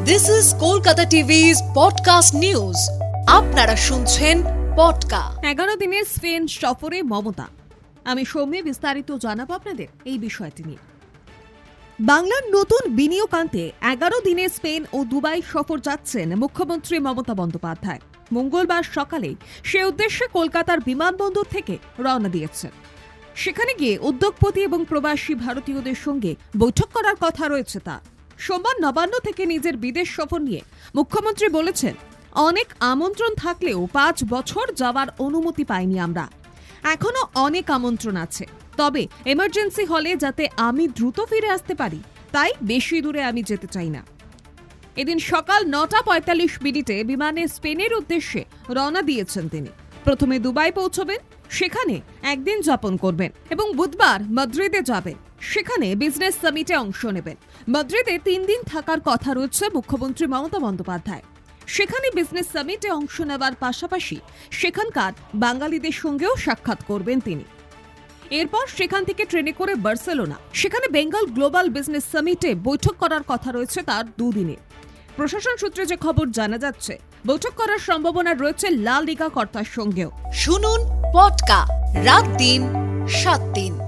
This is Kolkata TV's podcast news. আপনারা শুনছেন podcast. 11 দিনের স্পেন সফরে মমতা। আমি সৌম্য বিস্তারিত জানাবো আপনাদের এই বিষয়টি নিয়ে। বাংলার নতুন বিনিয়োগ আনতে 11 দিনের স্পেন ও দুবাই সফর যাচ্ছেন মুখ্যমন্ত্রী মমতা বন্দ্যোপাধ্যায়। মঙ্গলবার সকালে সে উদ্দেশ্যে কলকাতার বিমানবন্দর থেকে রওনা দিয়েছেন। সেখানে গিয়ে উদ্যোগপতি এবং প্রবাসী ভারতীয়দের সঙ্গে বৈঠক করার কথা রয়েছে তার। সোমবার নবান্ন থেকে নিজের বিদেশ সফর নিয়ে মুখ্যমন্ত্রী বলেছেন, অনেক আমন্ত্রণ থাকলেও 5 বছর যাওয়ার অনুমতি পাইনি আমরা। এখনো অনেক আমন্ত্রণ আছে, তবে এমার্জেন্সি হলে যাতে আমি দ্রুত ফিরে আসতে পারি, তাই বেশি দূরে আমি যেতে চাই না। এদিন সকাল 9:45 বিমানে স্পেনের উদ্দেশ্যে রওনা দিয়েছেন তিনি। প্রথমে দুবাই পৌঁছবেন, সেখানে একদিন যাপন করবেন এবং বুধবার মাদ্রিদে যাবেন। সেখানে বিজনেস সামিটে অংশ নেবেন। মাদ্রিদে 3 দিন থাকার কথা রয়েছে মুখ্যমন্ত্রী মমতা বন্দ্যোপাধ্যায়। সেখানে বিজনেস সামিটে অংশ নেওয়ার পাশাপাশি সেখানকার বাঙালিদের সঙ্গেও সাক্ষাৎ করবেন তিনি। এরপর সেখান থেকে ট্রেনে করে বার্সেলোনা, সেখানে বেঙ্গল গ্লোবাল বিজনেস সামিটে বৈঠক করার কথা রয়েছে তার 2 দিনে। প্রশাসন সূত্রে যে খবর জানা যাচ্ছে, বৈঠক করার সম্ভাবনা রয়েছে লা লিগা কর্তার সঙ্গেও। শুনুন পডকাস্ট রাত দিন 7 দিন।